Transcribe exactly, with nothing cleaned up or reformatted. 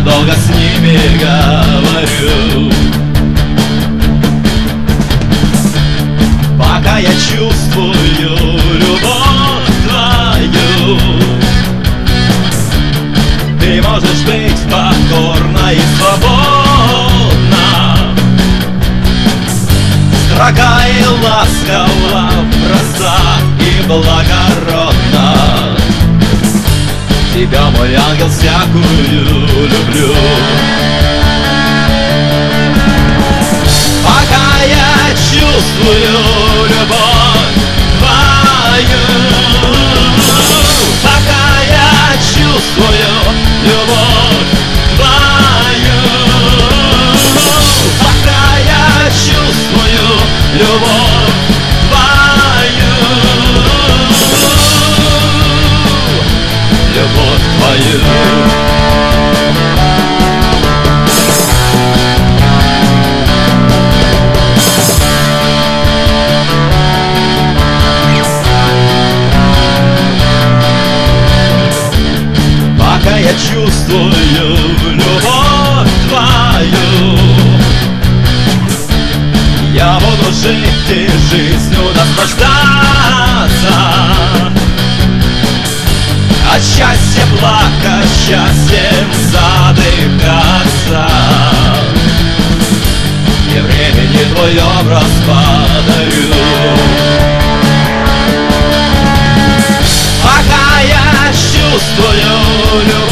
долго с ними говорю. Пока я чувствую любовь твою, ты можешь быть покорна и свободна, строга и ласкова, проста и благородна. Тебя, мой ангел, всякую люблю. Пока я чувствую любовь твою, пока я чувствую любовь твою, пока я чувствую любовь твою, любовь твою. Пока я чувствую любовь твою, я буду жить и жизнью наслаждаться, от счастья плакать, счастьем задыхаться. И времени твой образ подарю. Пока я чувствую любовь